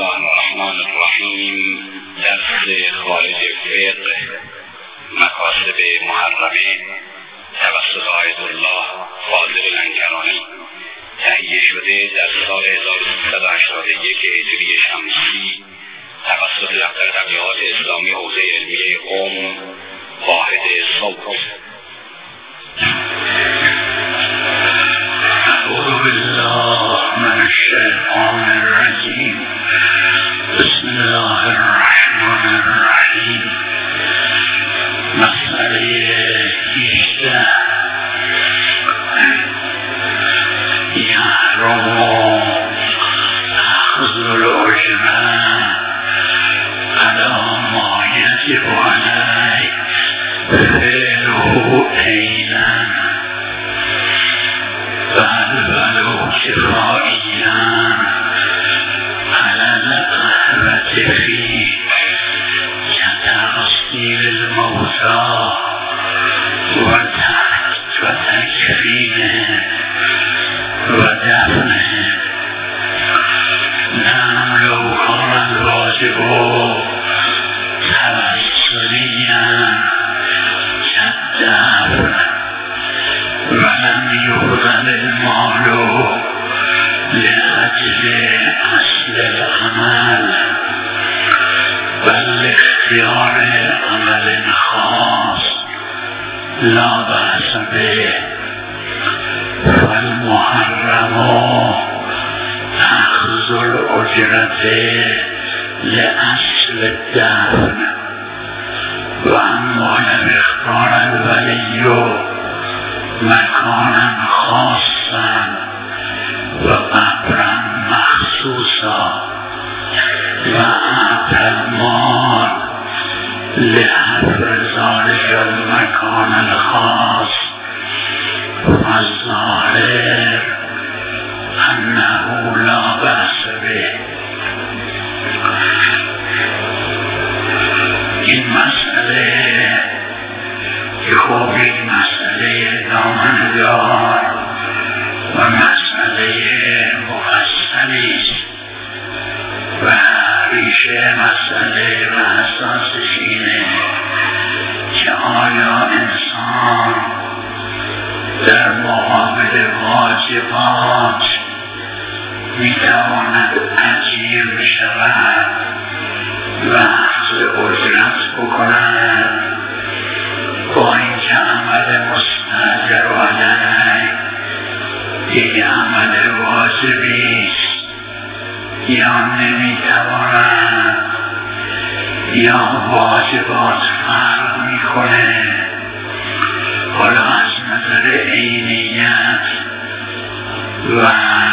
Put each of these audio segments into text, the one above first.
الله الرحمن الرحیم. درس خارج فقه مکاسب محرمه توسط آیت‌الله فاضل لنگرانی تهیه شده در سال 1381 هجری شمسی توسط دفتر تبلیغات اسلامی حوزه علمیه قم واحد صوت. أعوذ بالله من الشيطان الرجيم. بسم الله الرحمن الرحيم. مسئله 18 يحرم أخذ الأجرة على ما يجب عليه فعله عينا بل كفائيا على الأهبة فيه كتغسيل الموتى وتكفينه ودفنه. نعم لو كان الواجب توسليا كالدفن ولم يبذل المال لأجل أصل العمل بل لاختيار عمل خاص لا بأس به. فالمحرم أخذ الأجرة لأصل الدفن. وأما لم اختار الولي مكانا خاصا وقبرا مخصوصا وأعطى المال لحفر ذلك المكان الخاص فالظاهر أنه لا بأس به. این مسئله که خوب این مسئله دامنه‌دار و مسئله مفصلی است و ریشه مسئله و اساسش اینه که آیا انسان در مقابل واجبات میتواند اجیر بشود و اخذ اجرت بکند با اینکه عمل مستأجر علیه یک عمل واجبی است یا نمیتواند یا واجبات فرق میکنه. حالا از نظر عینیت و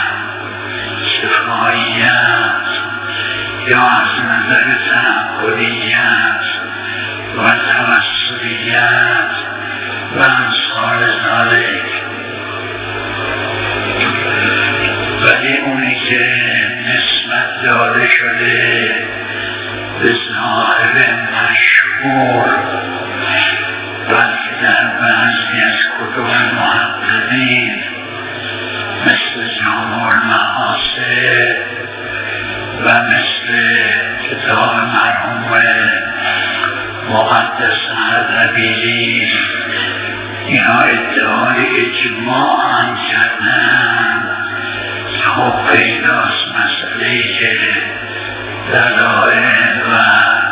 شفاییت یا از نظر تعبدیت و توسلیت و امثال ذالک. ولی اونی که نسبت داده شده به ظاهر مشهور بلکه در بعضی از کتب محققین مثل جامع المحاسب و مثل کتاب مرحوم مقدس اردبیلی اینا ادعای اجماع هم کردن. خب پیداست مسئله‌ای که دلایل و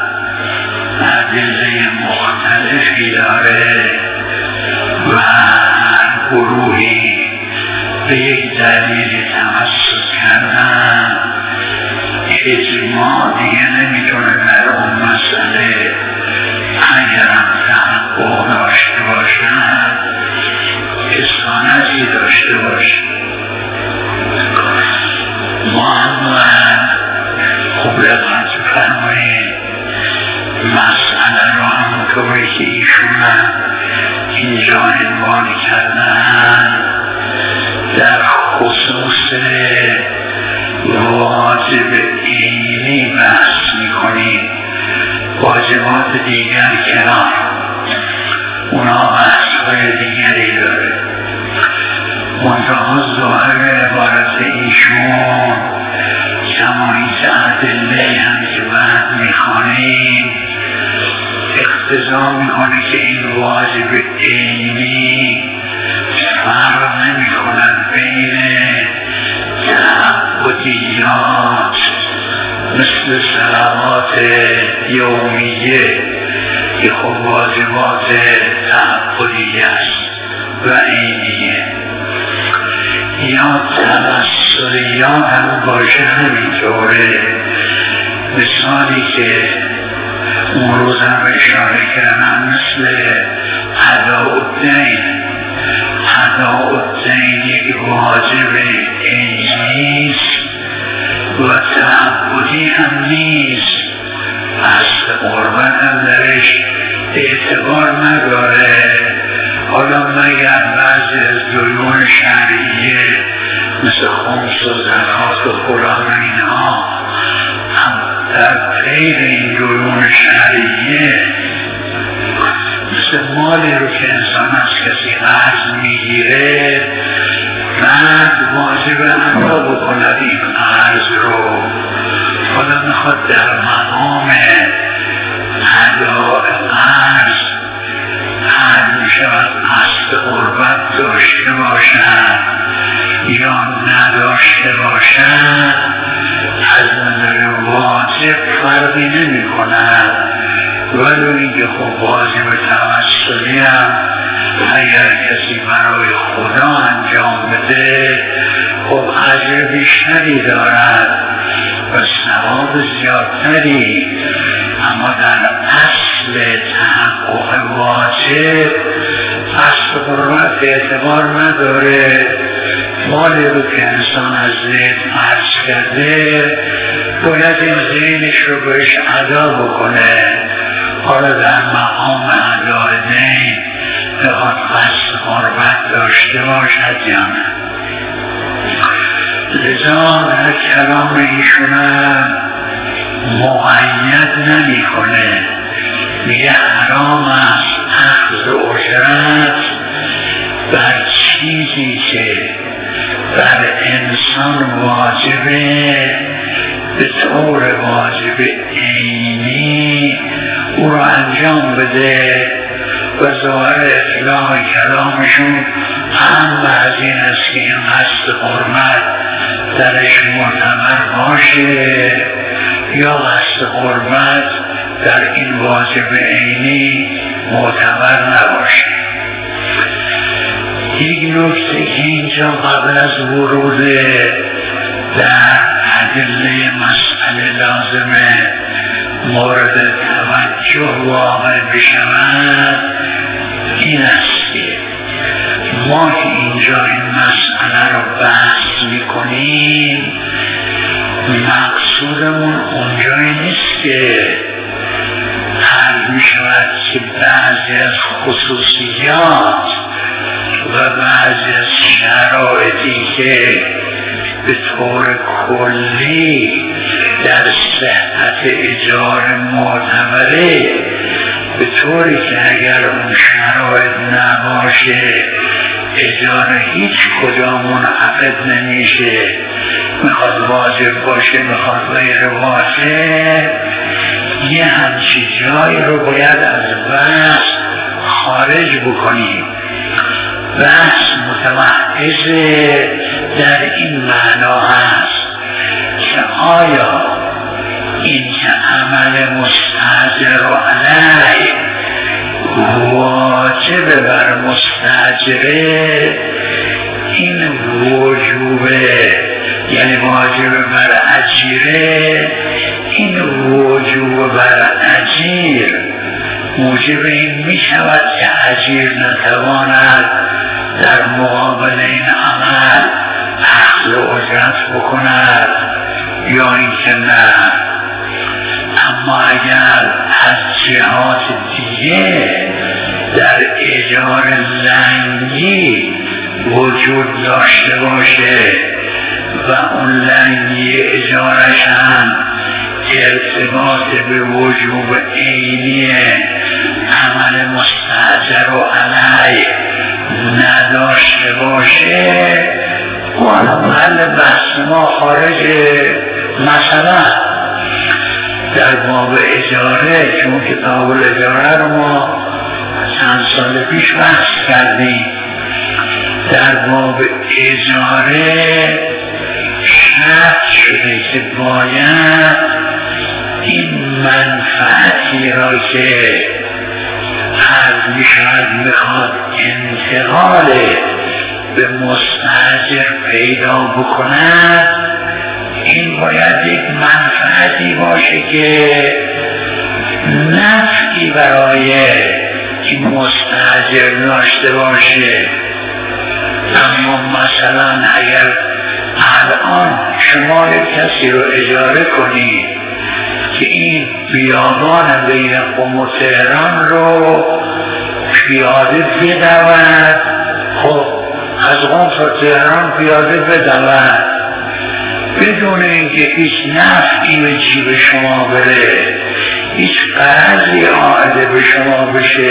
ادله مختلفی داره و هر گروهی به یک دلیلی توسط کردن. اجماع دیگه نمیتونه در اون مسئله اگرم تحقق داشته باشن اصانتی داشته باشن. ما هم خوب دقت فرمایید مسئله رو همونطوری که ایشون اینجا عنوان کردن در خصوص واجب عینی بحث میکنیم. واجبات دیگر کنار، اونا بحث‌های دیگری داره. منتها ظاهر عبارت ایشون کماییت ادله هم که بعد میخوانیم اقتضا میکنه که این واجب عینی فرق نمیکند بین تعبدیات مثل صلوات یومیه که خب واجبات تعبدی است و عینیه، یا توسلیات هم باشه همینطوره. مثالی که اون روز هم اشاره کردم مثل اداءالدین. اداءالدین یک واجب عینیست و تعبدی هم نیست، اصل قربت هم درش اعتبار نداره. حالا مگر بعضی از دیون شرعیه مثل خمس و زکات و فلان و اینها هم در غیر این دیون شرعیه مثل مالی رو که انسان از کسی قرض میگیره بعد واجب ادا بکند این قرض رو. حالا میخواد در مقام اداء قرض هر میشود قصد قربت داشته باشد یا نداشته باشد، از نظر واجب فرقی نمی کند. ولی اینکه خب واجب توسلی هم اگر کسی برای خدا انجام بده خب اجر بیشتری دارد و ثواب زیادتری، اما در اصل تحقق واجب اصل قربت اعتبار نداره. مالی رو که انسان از زید عرض کرده باید این زینش رو بهش ادا بکنه. حالا در مقام ادای دین بخواد قصد قربت داشته باشد یا نه. لذا در کلام ایشونم مقید نمی کنه، میگه حرام است اخذ اجرت بر چیزی که بر انسان واجبه به طور واجب عینی او را انجام بده. و ظاهر اطلاع کلامشون هم از این است که این قصد حرمت درش معتبر باشه یا قصد حرمت در این واجب عینی معتبر نباشه. یک نکته که اینجا قبل از ورود در ادله مسئله لازمه مورد توجه واقع بشود این است که ما که اینجا این مسئله رو بحث میکنیم مقصودمون اونجایی نیست که حل میشود که بعضی از خصوصیات و بعضی از شرایطی که به طور کلی در صحت اجاره معتبره به طوری که اگر اون شرایط نباشه اجاره هیچ کجا منعقد نمیشه، میخواد واجب باشه میخواد غیر واجب، یه همچی جایی رو باید از بحث خارج بکنیم. بحث متمحض در این معنا هست که آیا این که عمل مستاجر و علیه واجب بر مستاجره این وجوبه، یعنی واجب بر اجیره، این وجوب بر اجیر موجب این می شود که اجیر نتواند در مقابل این عمل اخذ اجرت بکند یا اینکه نه. اما اگر از جهات دیگه در اجاره لنگی وجود داشته باشه و اون لنگی اجارش هم ارتباط به وجوب عینی عمل مستاجر و علیه نداشته باشه، و از محل بحث ما خارج. مثلا در باب اجاره، چون کتاب الاجاره رو ما چند سال پیش بحث کردیم، در باب اجاره شرط شده که باید این منفعتی را که هر میشود میخواد انتقال به مستاجر پیدا بکند، این باید یک منفعتی باشه که نفعی برای این مستاجر داشته باشه. اما مثلا اگر الان شما یک کسی رو اجاره کنید که این بیابان بین قم و تهران رو پیاده بدود، خب از قم تا تهران پیاده بدود بدون اینکه هیچ نفعی به جیب شما بره، هیچ قرضی عائد به شما بشه،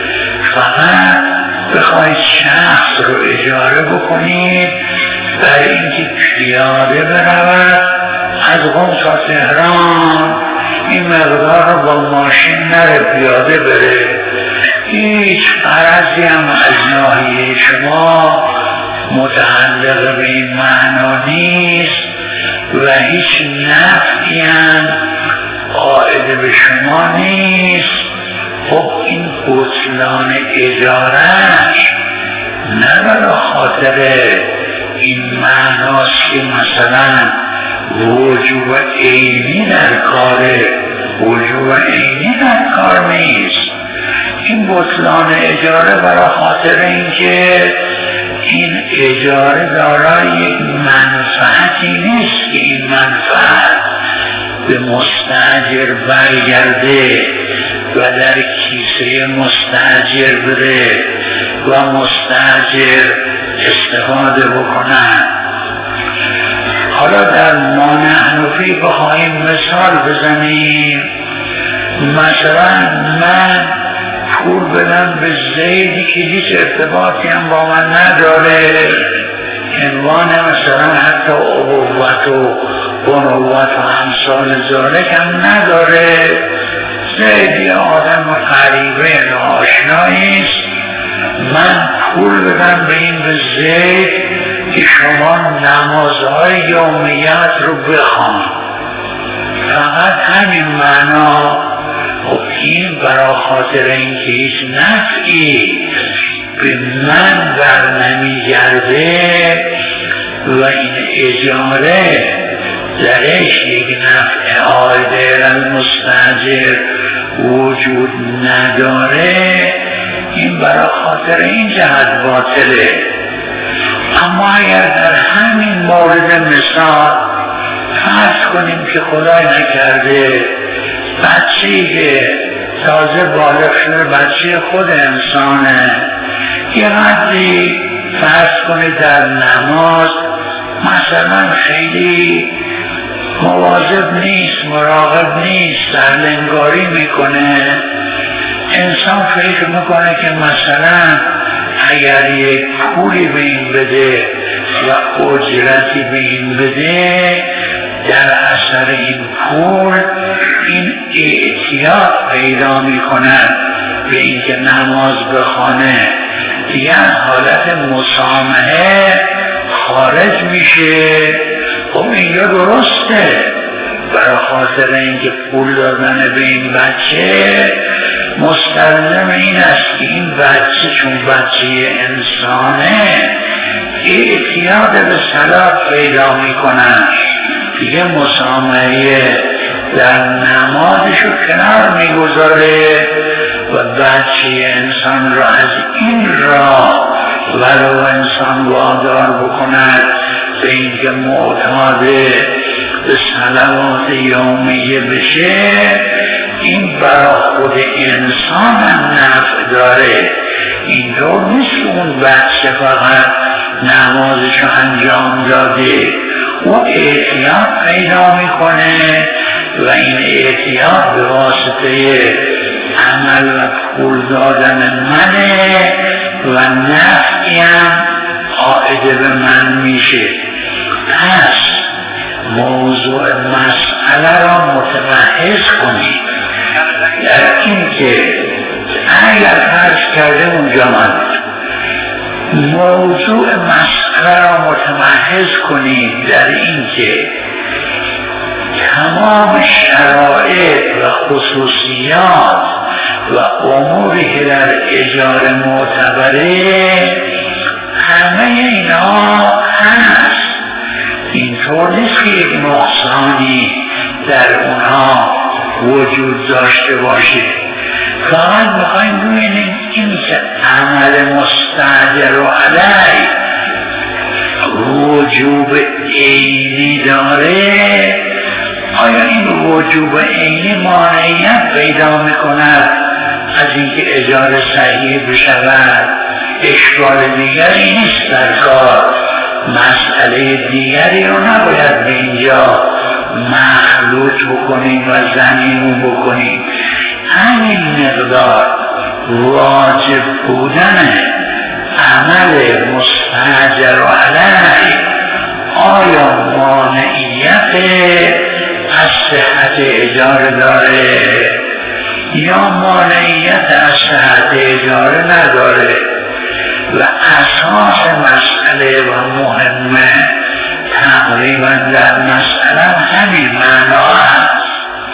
فقط بخواید شخص رو اجاره بکنید برای اینکه پیاده برود از قم تا تهران، این مقدار رو با ماشین نره پیاده بره، هیچ قرضی هم از ناحیه شما متعلق به این معنا نیست و هیچ نفعی هم عائد به شما نیست. خب این بطلان اجارهش نه برای خاطر این معناست که مثلا وجوب عینی در کاره، وجوب عینی در کار نیست. این بطلان اجاره برای خاطر اینکه این اجاره دارای یک منفعتی نیست که این منفعت به مستاجر برگرده و در کیسه مستاجر بره و مستاجر استفاده بکنن. حالا در ما نحنفی بخواهیم مثال بزنیم، مثلا من پول بدم به زیدی که هیچ ارتباطی هم با من نداره، عنوان مثلا حتی ابوت و بنوت و همسال ذالک هم نداره، زیدی آدم غریبه ناآشناییست، من پول بدم به این به زید که شما نمازهای یومیت رو بخوان، فقط همین معنا. خب این برای خاطر اینکه هیچ نفعی به من بر نمیگرده و این اجاره درش یک نفع عائد المستاجر وجود نداره، این برای خاطر این جهت باطله. اما اگر در همین مورد مثال فرض کنیم که خدای نکرده بچه‌ای که تازه بالغ شده، بچه خود انسانه، یه قدری فرض کنید در نماز مثلا خیلی مواظب نیست، مراقب نیست، سرلنگاری میکنه، انسان فکر میکنه که مثلا اگر یک پولی به این بده و اجرتی به این بده، در اثر این پول این اعتیاد پیدا میکند به اینکه نماز بخونه، دیگر حالت مسامحه خارج میشه. خب اینجا درسته، برای خاطر اینکه پول دادن به این بچه مستلزم این است که این بچه چون بچه انسانه اعتیاد به صلاة پیدا میکنن، دیگه مسامحه در نمازشو کنار میگذاره و بچه انسان را از این راه ولو انسان وادار بکند به اینکه معتاد به صلوات یومیه بشه، این برای خود انسان هم نفع داره. اینطور نیست که اون بچه فقط نمازشو انجام داده و اعتیاد پیدا میکنه و این اعتیاد به واسطه عمل و پول دادن منه و نفعی هم عائد به من میشه. پس موضوع مسئله را متمحض کنید در این که اگر فرض کرده اونجا من موضوع مسئله را متمحض کنید در این که تمام شرایط و خصوصیات و اموری که در اجاره معتبره همه اینا هست. اینطور نیست که یک نقصانی در اونها وجود داشته باشه. فقط میخواییم ببینیم این که عمل مستعجل و علی وجوب عینی داره، آیا این وجوب عینی مانعیت پیدا میکند از اینکه اجاره صحیح بشود؟ اشکال دیگری نیست در کار، مسئله دیگری رو نباید به اینجا مخلوط بکنیم و زمین بکنیم. همین مقدار واجب بودن عمل مستعجل و علی آیا مانعیت از صحت اجاره داره یا مانعیت از صحت اجاره نداره؟ و اساس مسئله و مهمه تقریبا در مسئله همین معنا هست.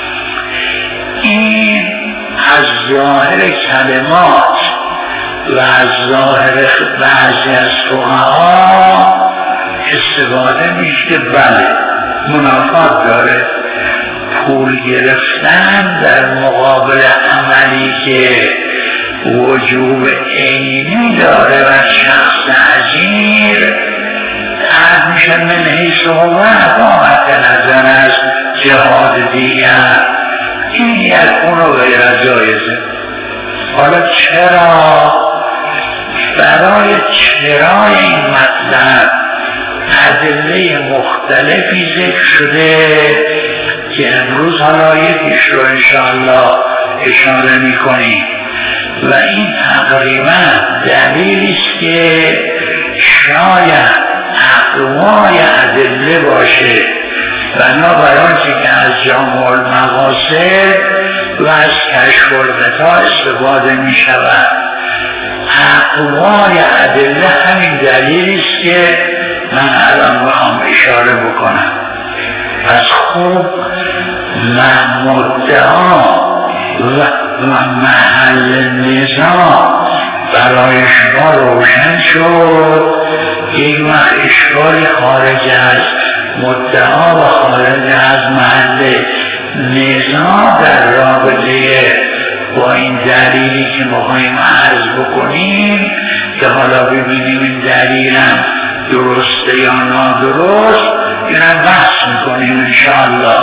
این از ظاهر کلمات و از ظاهر بعضی از فقها استفاده میشه. بله منافات داره، پول گرفتن در مقابل عملی که وجوب عینی داره و شخص اجیر تعد میشه من حیث و قامت نظر از جهاد دیگر، این یکون و غیر جایزه. حالا چرا؟ برای چرای این مطلب ادله مختلفی ذکر شده که امروز حالا یکیش رو انشاءالله اشاره میکنیم و این تقریبا دلیلی است که شاید اقوای ادله باشه بنابراین که از جامع المقاصد و از کشف الغطا استفاده می شود. اقوای ادله همین دلیلی است که من الان میخوام اشاره بکنم. پس خوب مدعا و محل نظام برای شما روشن شد. یک وقت اشکال خارج از مدعا و خارج از محل نظام در رابطه با این دلیلی که میخوایم عرض بکنیم که حالا ببینیم این دلیلم درسته یا نادرست، اینم بحث میکنیم انشاءالله.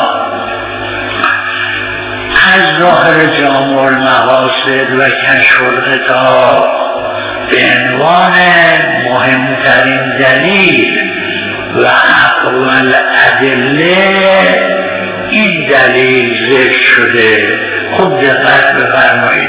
از ظاهر جامع المقاصد و کشف الغطا به عنوان مهمترین دلیل و اقوال ادله این دلیل ذکر شده. خوب دقت بفرمایید.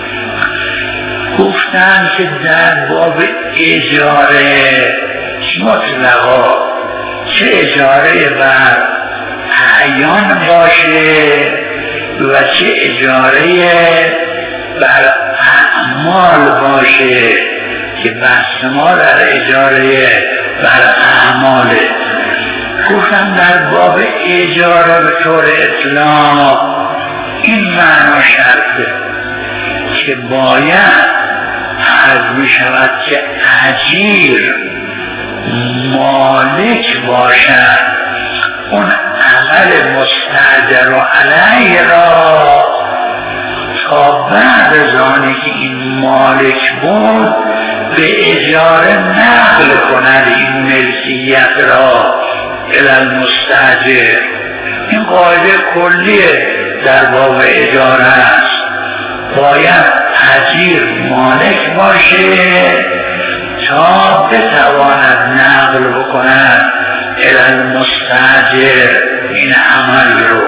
گفتن که در باب اجاره مطلقا چه اجاره بر اعیان باشه و چه اجاره بر اعمال باشه که بحث ما در اجاره بر اعماله. گفتم در باب اجاره به طور اطلاق این معنا شرطه که باید عرض می شود که اجیر مالک باشد اون عمل مستعجل و علیه را تا بعد از آنی که این مالک بود به اجاره نقل کند این ملکیت را الی المستاجر. این قاعده کلیه در باب اجاره است. باید اجیر مالک باشه تا بتواند نقل بکند الی المستاجر این عمل رو.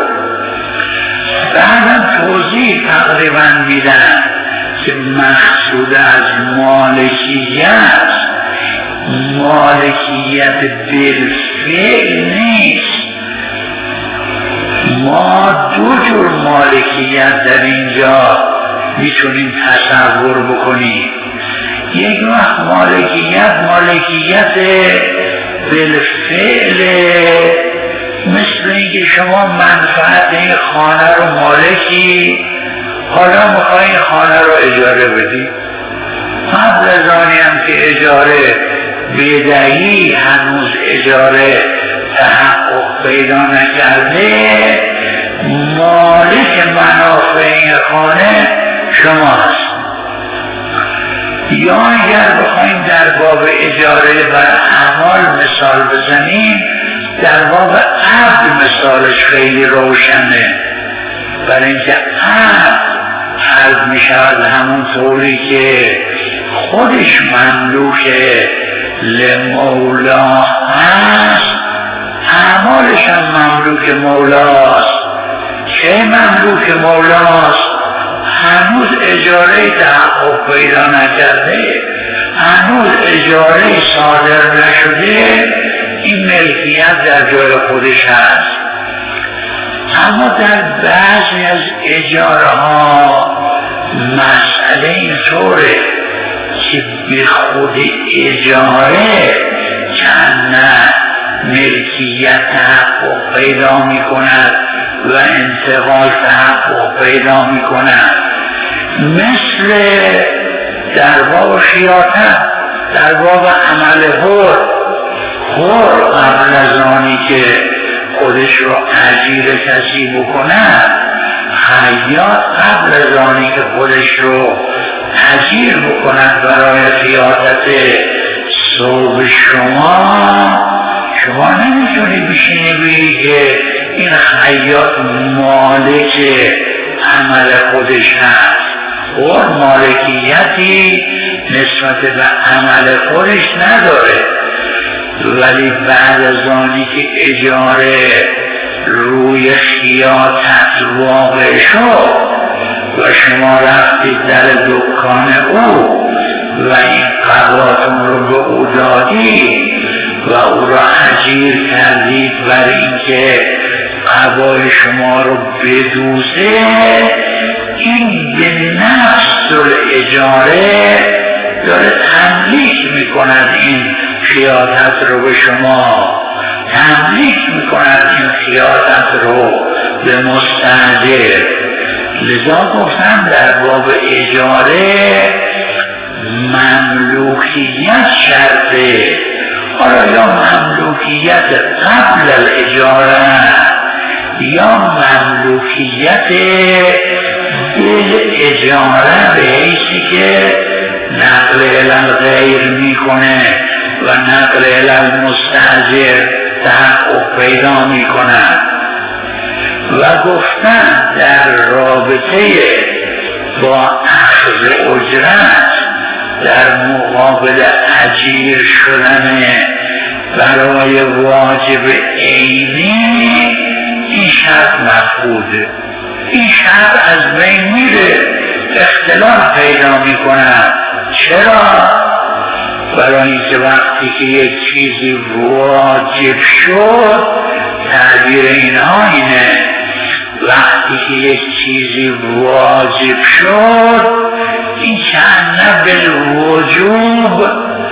بعدم توضیح تقریبا میدن که مقصود از مالکیت مالکیت بالفعل نیست. ما دو جور مالکیت در اینجا میتونیم تصور بکنیم. یک وقت مالکیت بالفعل، مثل اینکه شما منفعت این خانه رو مالکی، حالا میخوایی خانه رو اجاره بدی. قبل از آنی هم که اجاره بدهی هنوز اجاره تحقق پیدا نکرده، مالک منافع این خانه شماست. یا اگر بخوایم در باب اجاره بر اعمال مثال بزنیم، در باب عبد مثالش خیلی روشنه. برای اینکه عبد می شود همون طوری که خودش مملوک لمولا هست، اعمالش هم مملوک مولاست. که مملوک مولاست هنوز اجاره تحقق پیدا نکرده، هنوز اجاره صادر نشده، این ملکیت در جای خودش هست. اما در بعضی از اجاره ها مسئله اینطوره که به خود اجاره که نه ملکیت تحقق پیدا می کند و انتقال تحقق پیدا می کند. مثل در باب خیاطت، در باب عمل حر قبل از آنی که خودش رو اجیر کسی بکند، خیاط قبل از آنی که خودش رو اجیر بکند برای خیاطت ثوب شما نمیتونی بشینی بگی که این خیاط مالک عمل خودش هست. خود مالکیتی نسبت به عمل خودش نداره، ولی بعد از آنی که اجاره روی خیاطت واقع شد و شما رفتید در دکان او و این قباتون رو به او دادید و او را اجیر کردید برای اینکه قبای شما رو بدوزه، این به نفس الاجاره داره تملیک میکند این خیاطت رو به شما، تملیک میکند این خیاطت رو به مستاجر. لذا گفتم در باب اجاره مملوکیت شرطه. حالا یا مملوکیت قبل الاجاره یا مملوکیت اجاره به حیثی که نقل الالغیر میکنه و نقل الالمستاجر تحقق پیدا میکنه. و گفتن در رابطه با اخذ اجرت در مقابل اجیر شدن برای واجب عینی، این شرط مفقوده. این شرط از بین میره، اختلاف پیدا میکنه. چرا؟ برای اینکه وقتی که یک چیزی واجب شد، تعبیر اینها اینه، وقتی که یک چیزی واجب شد این چند بالوجوب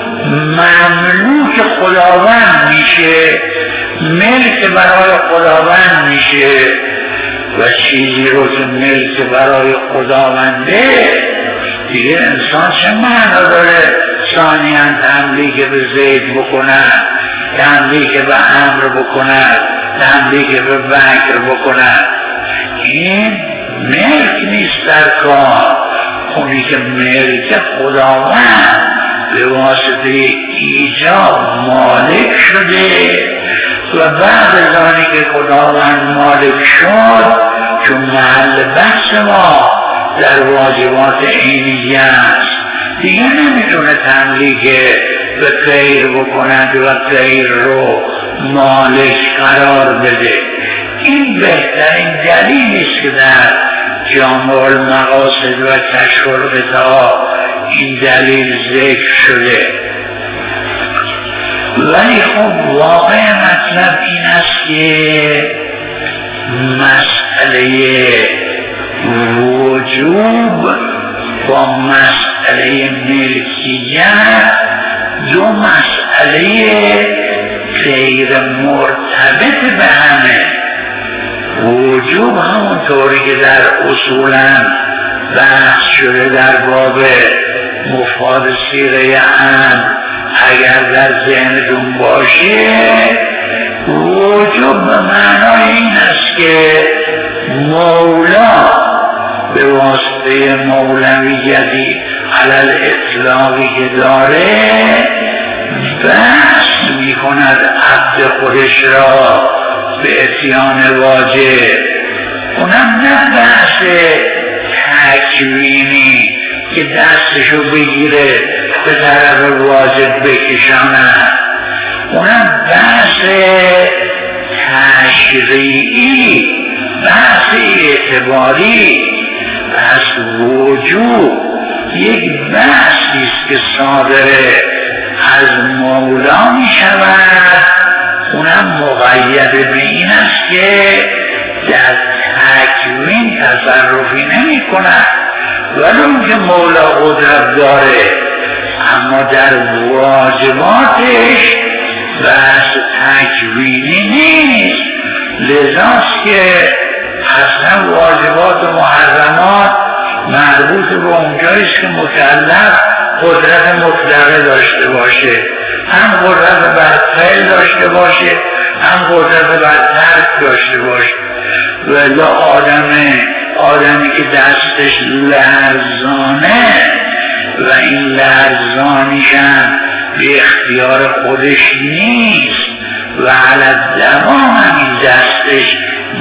مملوک خداوند میشه، ملک برای خداوند میشه. و چیزی رو که ملک برای خداونده دیگه انسان چه معنا داره ثانیاً تملیک به زید بکند، تملیک به عمرو بکند، تملیک به بکر بکند؟ این ملک نیست در کار. اونی که ملک خداوند به واسطه ایجاب مالک شده و بعد از آنی که خداوند مالک شد، چون محل بحث ما در واجبات عینیه است، دیگه نمیتونه تملیک به غیر بکند و غیر رو مالک قرار بده. این بهترین دلیلی است که در جامع المقاصد و کشف القطاع این دلیل ذکر شده. ولی خب واقع مطلب این است که مسئله وجوب با مسئله ملکیت دو مسئله غیر مرتبط به همه. وجوب همونطوری که در اصولا بحث شده در باب مفاد صیغه عام اگر در ذهنتون باشه، وجوب به معنای این است که مولا به واسطه مولویتی علل اطلاقی که داره بحث می کند عبد خودش را به اتیان واجب. اونم نه بحث تکوینی که دستشو بگیره به طرف واجب بکشاند، اونم بحث تشریعی، بحث اعتباری. پس وجوب یک بحثی است که صادره از مولا می شود، اونم مقید به این است که در تکوین تصرفی نمی کند، ولی اون که مولا قدرت داره، اما در واجباتش بحث تکوینی نیست. لذاست که اصلا واجبات و محرمات مربوط به اونجاییست که مکلف قدرت مطلقه داشته باشه، هم قدرت بر فعل داشته باشه، هم قدرت بر ترک داشته باشه. ولی آدمی که دستش لرزانه و این لرزانیشم به اختیار خودش نیست و علی دوام همین دستش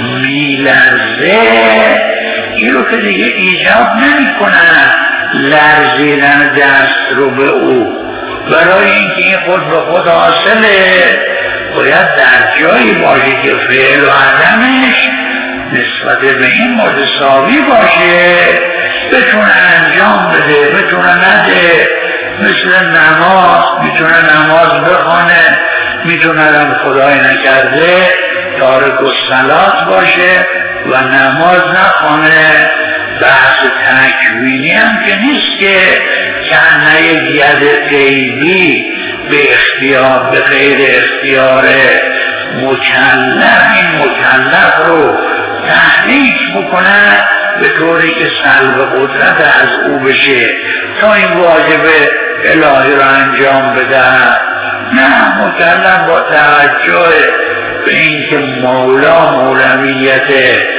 میلرزه، این رو که دیگه ایجاب نمی کنن لرزیدن دست رو به او. برای اینکه این خود به خود حاصله باید در جایی باشه که فعل و عدمش نسبت به این متساوی باشه، بتونه انجام بده بتونه نده. مثل نماز، میتونه نماز بخونه، میتونه هم خدای نکرده تارک الصلات باشه و نماز نخونه. بحث تکوینی هم که نیست که کنه یک ید غیبی به اختیار به غیر اختیار مکلف این مکلف رو تحریک بکنه به طوری که سلب قدرت از او بشه تا این واجب الهی رو انجام بده. نه، مکلف با توجه به اینکه مولا مولویت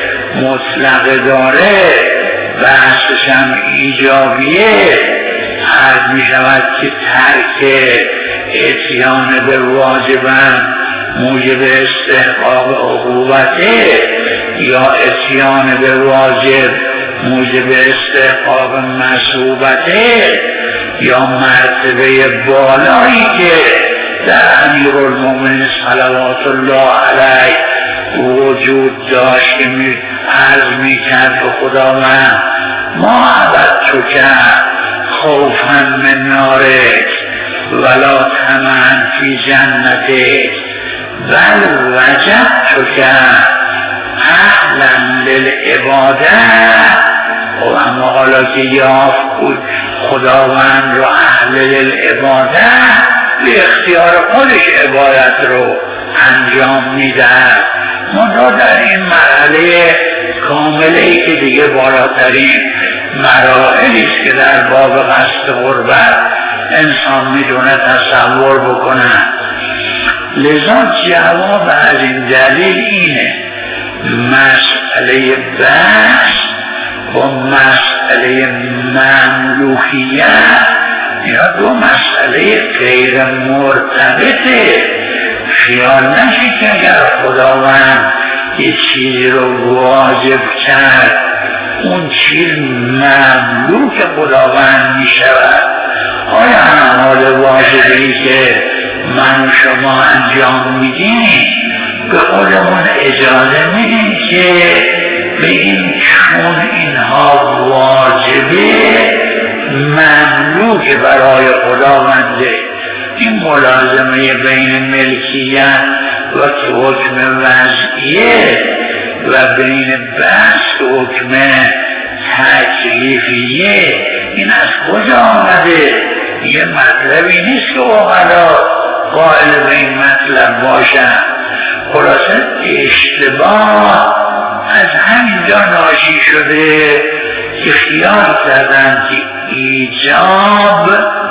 مطلق داره، بحثش هم ایجابیه، عرض می شود که ترک اتیان به واجبم موجب استحقاق عقوبته یا اتیان به واجب موجب استحقاق مسئوبته یا مرتبه بالایی که در امیرالمومنین صلوات الله علیه وجود داشت که عرض می کرد به خداوند ما عبدتو کرد خوفا من نارک ولا طمعا فی جنتک بل وجدتو کرد اهلا للعباده. و اما حالا که یافت بود خداوند رو اهل للعباده، به اختیار خودش عبادت رو انجام میدهد. ما در این مرحله کامله‌ای که دیگه بالاترین مراحلیست که در باب قصد قربت انسان میتونه تصور بکنه. لذا جواب از این دلیل اینه مسئله بحث با مسئله مملوکیت یا دو مسئله غیر مرتبطه. خیال نشه که اگر خداوند یه چیزی رو واجب کرد اون چیز مملوک خداوند می شود. آیا اعمال واجبی که من و شما انجام میدیم به خودمون اجازه میدیم که بگیم چون اینها واجبه مملوک برای خداونده؟ این ملازمه بین ملکیت و حکم وضعیه و بین بحث حکم تکلیفیه این از کجا آمده؟ یه مطلبی نیست که اوقلا قائل به این مطلب باشن. خلاصه اشتباه از همینجا ناشی شده که خیال کردن که ایجاب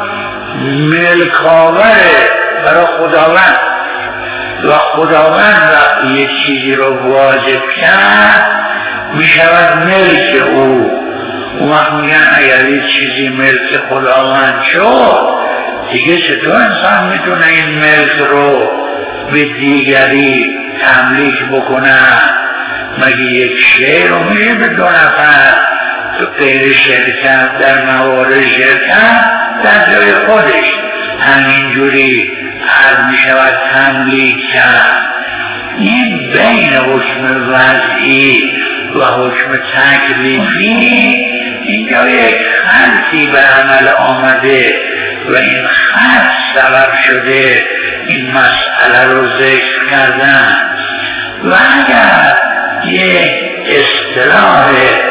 ملکاوره برای خداوند و خداوند وقتی یک چیزی رو واجب کرد می شود ملک او. اون وقت میگن اگر یک چیزی ملک خداوند شد دیگه چطور انسان میتونه این ملک رو به دیگری تملیک بکنه؟ مگه یک شعر رو میشه به دو نفر تو غیر شرکت در موارد شرکت در جای خودش همینجوری عرض میشود تملیک کرد؟ این بین حکم وضعی و حکم تکلیفی اینجا یک خلطی به عمل آمده و این خلط سبب شده این مسئله رو ذکر کردن. و اگر یک اصطلاح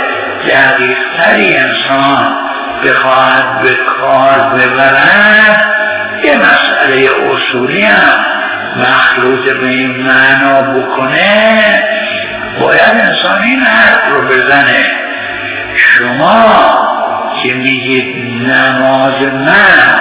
دقیق‌تری انسان بخواهد به کار ببرد یه مسئله اصولی هم مخلوط به این معنا بکنه، باید انسان این حرف رو بزنه: شما که میگید نماز من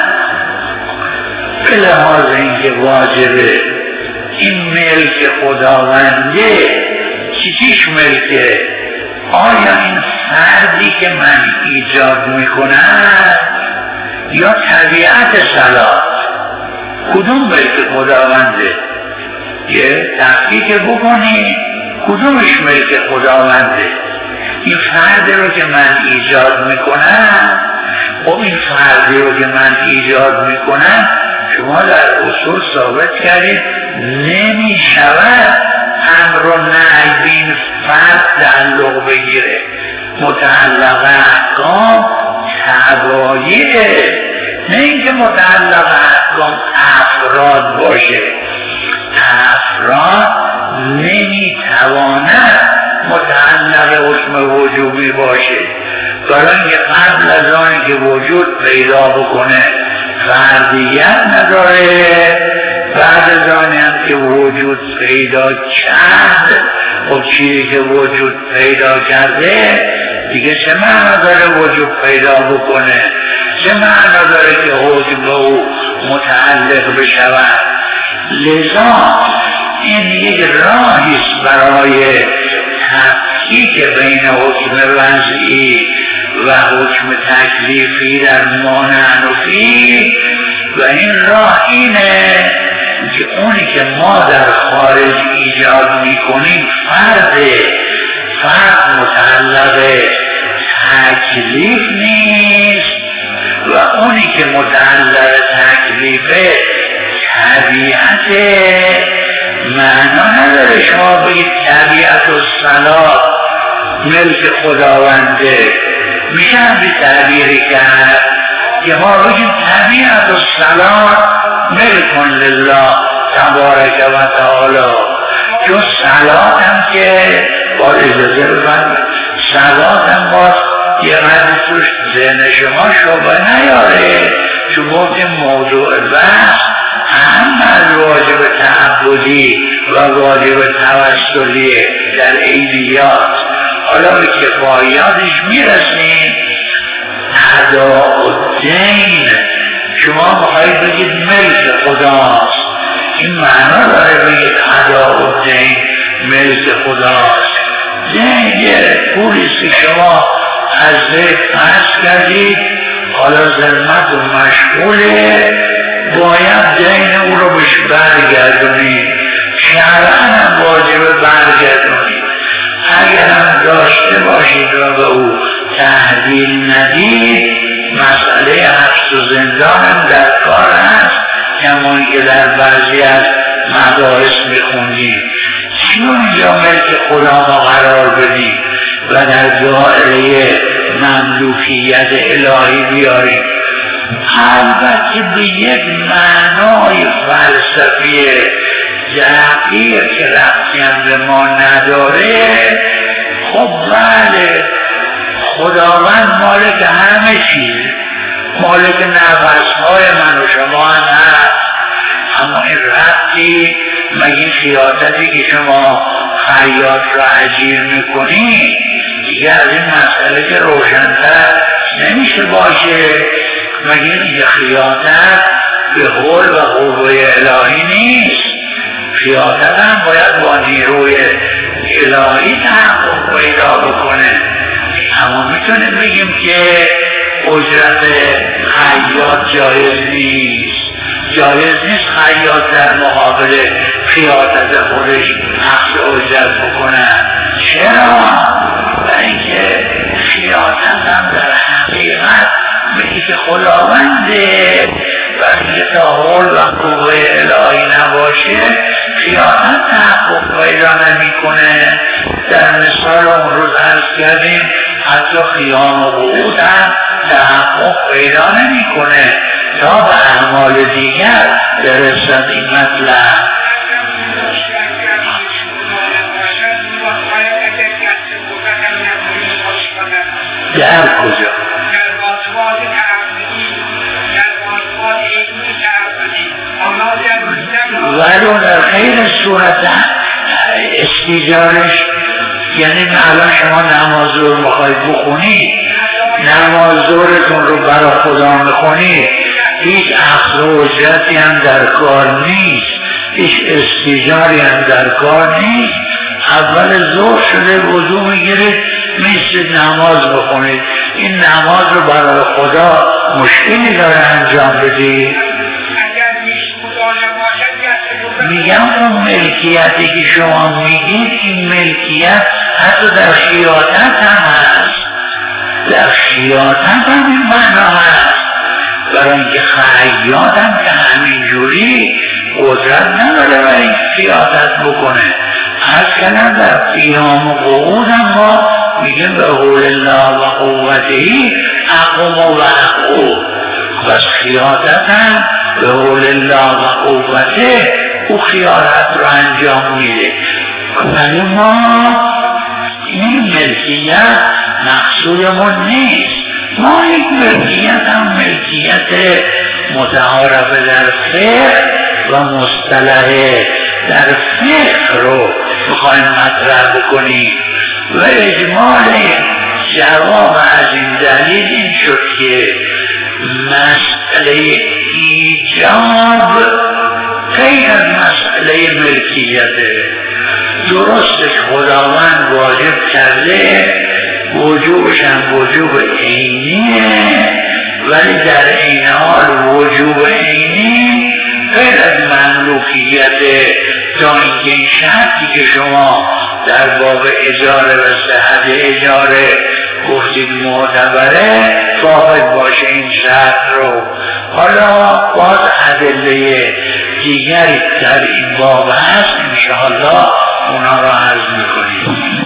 به لحاظ اینکه واجبه این ملک خداونده، چیزیش ملکه؟ آیا این فردی که من ایجاد میکنم یا طبیعت صلات؟ کدوم ملک خداونده؟ یه تحقیق بکنی کدومش ملک خداونده؟ این فردی رو که من ایجاد میکنم، خب این فردی رو که من ایجاد میکنم شما در اصول ثابت کردید نمیشود امر و نهی به این فرد تعلق بگیره. متعلق احکام تباییه، نه اینکه متعلق احکام افراد باشه. افراد نمیتواند متعلق حکم وجوبی باشه، برای اینکه قبل از آنی که وجود پیدا بکنه فردیت نداره، بعد از آنی هم که وجود پیدا کرد خب چیزی که وجود پیدا کرده دیگه چه معنا داره وجود پیدا بکنه؟ چه معنا داره که حکم به او متعلق بشود؟ لذا این یک راهیست برای تفکیک بین حکم وضعی و حکم تکلیفی در مانعنفی، و این راه اینه که اونی که ما در خارج ایجاد میکنیم فرد متعلق تکلیف نیست، و اونی که متعلق تکلیفه طبیعت. معنا نداره شما بگید طبیعت و صلات ملک خداونده، میشه همین تعبیری کرد که ما بگیم طبیعت و صلات ملک لله تبارک و تعالی. چون صلات هم که با اجازه بفرمایید صلات هم باز یه قدری توش ذهن شما شبه نیاره، چون گفتیم موضوع بحث هم از واجب تعبدی و واجب توسلی در عیدیات. حالا به کفایاتش میرسیم. اداء الدین شما میخواید بگید ملک خداست، این معنا داره بگید اداء الدین ملک خداست. دین یه پولیست که شما از ذکر فرض کردید، حالا ظلمت و مشغوله، باید دین او رو بهش برگردونید، شرعاً هم واجب برگردونید. اگر هم داشته باشید و به او تحویل ندید، مسئله حبس و زندان هم در کار هست، کمانی که در بعضی از مباحث میخوندیم. چون اینجا ملک خدا ما قرار بدیم و در دائره مملوکیت الهی بیاریم؟ البته به یک معنای فلسفی دقیق که ربطی هم به ما نداره. خب بله، خداوند مالک همه چیز، مالک نفسهای من و شما هم هست، اما این ربطی مگه خیاطتی که شما خیاط را اجیر میکنی دیگه از این مسئله که روشن‌تر نمیشه باشه؟ مگه این خیاطت به قول و قوه الهی نیست؟ خیاطت هم باید با نیروی الهی تحقق پیدا بکنه. اما میتونیم بگیم که اجرت خیاط جایز نیست، جایز نیست خیاط در مقابل خیاطت خودش اخذ اجرت بکنه. چرا؟ برای اینکه خیاطت هم در حقیقت به که خداونده و اینکه تا قول و قوه الهی نباشه خیاطت تحقق پیدا نمیکنه. در مثال اون روز عرض کردیم حتی خیام و قعود هم تحقق پیدا نمیکنه تا به اعمال دیگر برسد این مطلب. در کجا؟ ولو در خیر صورت استیجارش، یعنی الان شما نماز رو میخواید بخونید، نماز ظهرتون رو برای خدا میخونید، هیچ اخذ و اجرتی هم در کار نیست، هیچ استیجاری هم در کار نیست. اول ظهر شده وضو میگیرید میستید نماز بخونید. این نماز رو برای خدا مشکلی داره انجام بدید؟ میگم اون ملکیتی که شما میگید این ملکیت حتی در خیاطت هم هست، در خیاطت هم این معنا هست. برای اینکه خیاط هم که همینجوری قدرت نداره برای اینکه خیاطت بکنه. از کنم در قیام و قعود هم ما میگیم به قول الله و قوتهی اقوم و اقوم، بس خیاطت هم به قول الله و قوته او خیاطت رو انجام میده. ولی ما این ملکیت مقصودمون نیست. ما یک ملکیت هم ملکیت متعارف در فقه و مصطلح در فقه رو میخوایم مطرح بکنیم و اجمال جواب از این دلیل این شد که مسئله ایجاب غیر از مسئله ملکیته. درسته خداوند واجب کرده، وجوبش هم وجوب عینیه، ولی در این حال وجوب عینی غیر از مملوکیت، تا اینکه این شرطی که شما در باب اجاره و صحت اجاره گفتید معتبره ثابت باشه این شرط رو. حالا باز ادله دیگری در این باب هست، انشاءالله اونا را عرض میکنیم.